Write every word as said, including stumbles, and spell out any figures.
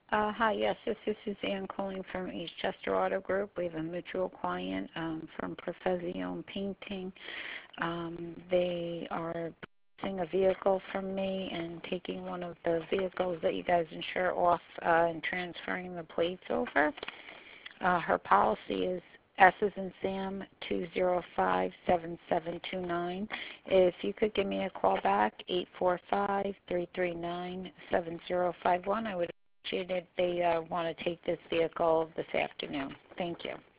Uh, hi, yes, this is Suzanne calling from Eastchester Auto Group. We have a mutual client um, from Profezione Painting. Um, they are purchasing a vehicle from me and taking one of the vehicles that you guys insure off uh, and transferring the plates over. Uh, her policy is S as in Sam two zero five seven seven two nine. If you could give me a call back, eight four five, three three nine, seven zero five one, I would appreciate it. They uh, want to take this vehicle this afternoon. Thank you.